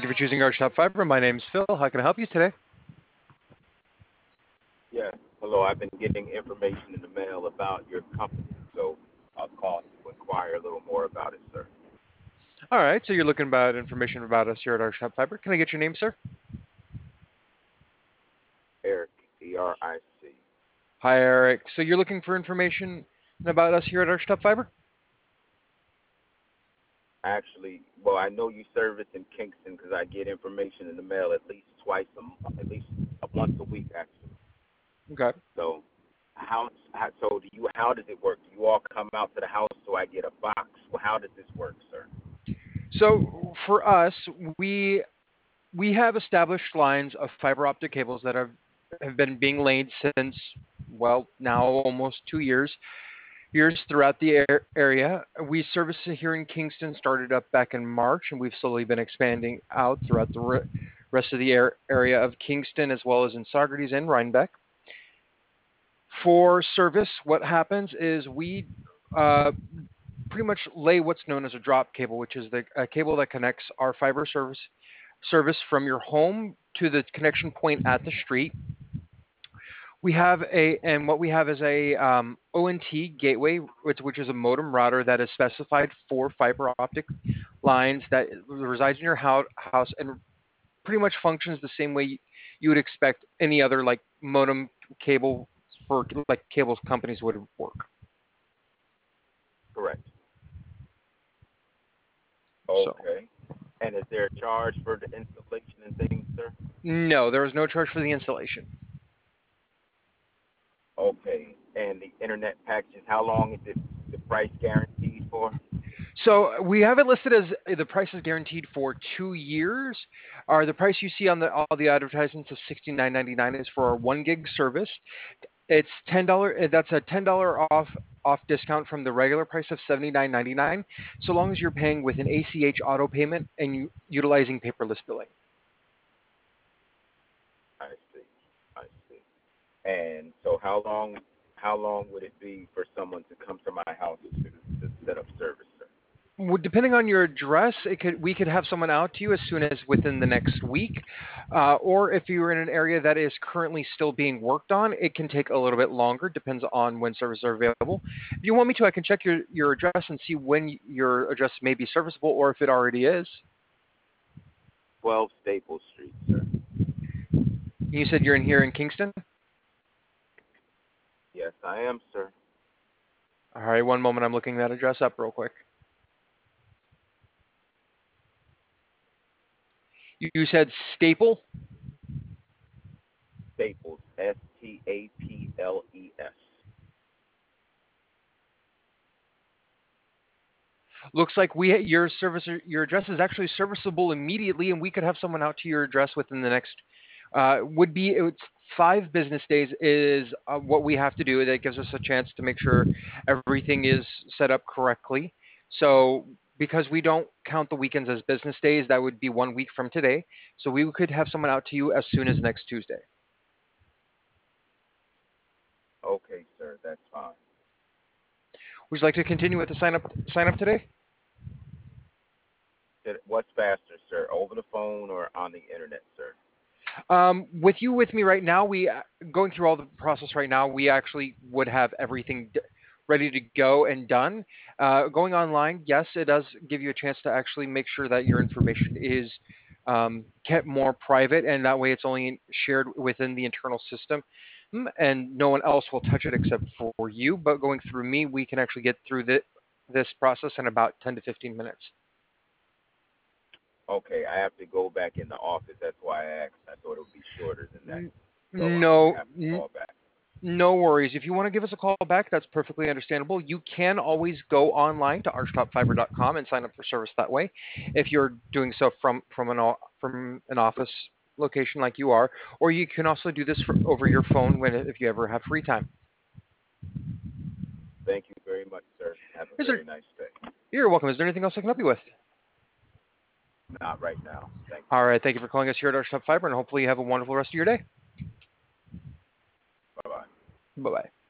you for choosing Archtop Fiber. My name's Phil. How can I help you today? Yes. Hello. I've been getting information in the mail about your company, so I'll call to inquire a little more about it, sir. All right, so you're looking about information about us here at Archtop Fiber. Can I get your name, sir? Eric, ERIC. Hi, Eric. So you're looking for information about us here at Archtop Fiber? Actually, well, I know you service in Kingston because I get information in the mail at least at least once a week, actually. Okay. So, how does it work? Do you all come out to the house so I get a box? Well, how does this work, sir? So for us, we we have established lines of fiber optic cables that have been being laid since now almost 2 years. Years throughout the area. We service it here in Kingston started up back in March, and we've slowly been expanding out throughout the rest of the area of Kingston, as well as in Saugerties and Rhinebeck. For service, what happens is we uh, pretty much lay what's known as a drop cable, which is a cable that connects our fiber service from your home to the connection point at the street. What we have is a ONT gateway, which is a modem router that is specified for fiber optic lines that resides in your house and pretty much functions the same way you would expect any other like modem cable for like cable companies would work. Correct. So Okay. And is there a charge for the installation and things, sir? no, there is no charge for the installation. Okay. And the internet packages, how long is the price guaranteed for? So we have it listed as the price is guaranteed for 2 years. Or the price you see on all the advertisements of $69.99 is for a 1 gig service. It's $10. That's a $10 off discount from the regular price of $79.99. So long as you're paying with an ACH auto payment and utilizing paperless billing. I see. I see. And so how long would it be for someone to come to my house to set up service, sir? Depending on your address, we could have someone out to you as soon as within the next week, or if you're in an area that is currently still being worked on, it can take a little bit longer. Depends on when services are available. If you want me to, I can check your address and see when your address may be serviceable, or if it already is. 12 Staples Street, sir. You said you're in here in Kingston. Yes, I am, sir. All right, one moment. I'm looking that address up real quick. You said Staple. Staples, Staples. Looks like your address is actually serviceable immediately, and we could have someone out to your address within the next it's 5 business days is what we have to do. That gives us a chance to make sure everything is set up correctly. So because we don't count the weekends as business days, that would be 1 week from today. So we could have someone out to you as soon as next Tuesday. Okay, sir, that's fine. Would you like to continue with the sign up today? What's faster, sir, over the phone or on the internet, sir? With me right now, we going through all the process right now. We actually would have everything ready to go and done. Going online, yes, it does give you a chance to actually make sure that your information is kept more private, and that way it's only shared within the internal system, and no one else will touch it except for you. But going through me, we can actually get through this process in about 10 to 15 minutes. Okay, I have to go back in the office. That's why I asked. I thought it would be shorter than that. So I'm going to No, have to call back. no worries. If you want to give us a call back, that's perfectly understandable. You can always go online to archtopfiber.com and sign up for service that way. If you're doing so from an office location like you are, or you can also do this over your phone if you ever have free time. Thank you very much, sir. Have a Is there? very nice day. You're welcome. Is there anything else I can help you with? Not right now. Thank you. All right. Thank you for calling us here at Archtop Fiber, and hopefully you have a wonderful rest of your day. Bye-bye. Bye bye.